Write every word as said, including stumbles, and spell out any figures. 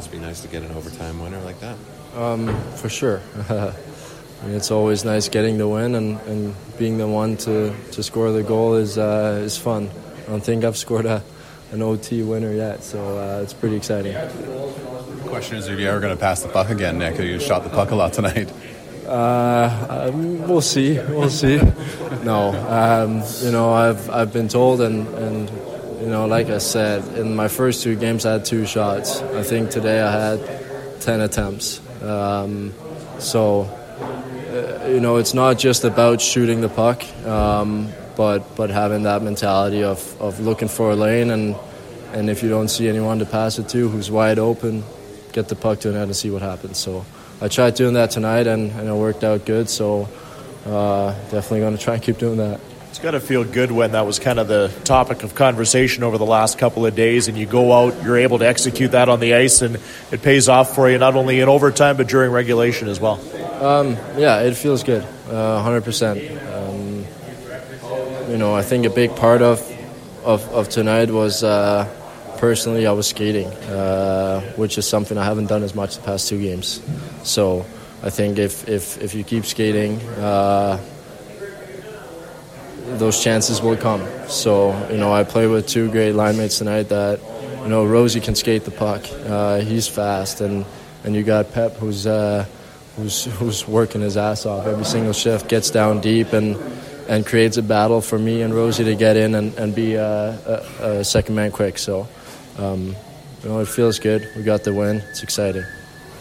Must be nice to get an overtime winner like that. Um, for sure. I mean, it's always nice getting the win, and, and being the one to, to score the goal is uh, is fun. I don't think I've scored a an O T winner yet, so uh, it's pretty exciting. The question is, are you ever going to pass the puck again, Nick? You shot the puck a lot tonight. Uh, um, we'll see. We'll see. No, um, you know, I've I've been told, and, and you know, like I said, in my first two games, I had two shots. I think today I had ten attempts. Um, so, uh, you know, it's not just about shooting the puck. Um, But but having that mentality of, of looking for a lane, and and if you don't see anyone to pass it to who's wide open, get the puck to the net and see what happens. So I tried doing that tonight, and, and it worked out good. So uh, definitely going to try and keep doing that. It's got to feel good when that was kind of the topic of conversation over the last couple of days, and you go out, you're able to execute that on the ice, and it pays off for you not only in overtime but during regulation as well. Um, yeah, it feels good, uh, one hundred percent. Um, You know, I think a big part of of, of tonight was uh, personally I was skating, uh, which is something I haven't done as much the past two games. So I think if if, if you keep skating, uh, those chances will come. So you know, I play with two great line mates tonight. That you know, Rosie can skate the puck. Uh, he's fast, and, and you got Pep, who's uh, who's who's working his ass off every single shift, gets down deep and. and creates a battle for me and Rosie to get in and, and be uh, a, a second man quick. So, um, you know, it feels good. We got the win. It's exciting.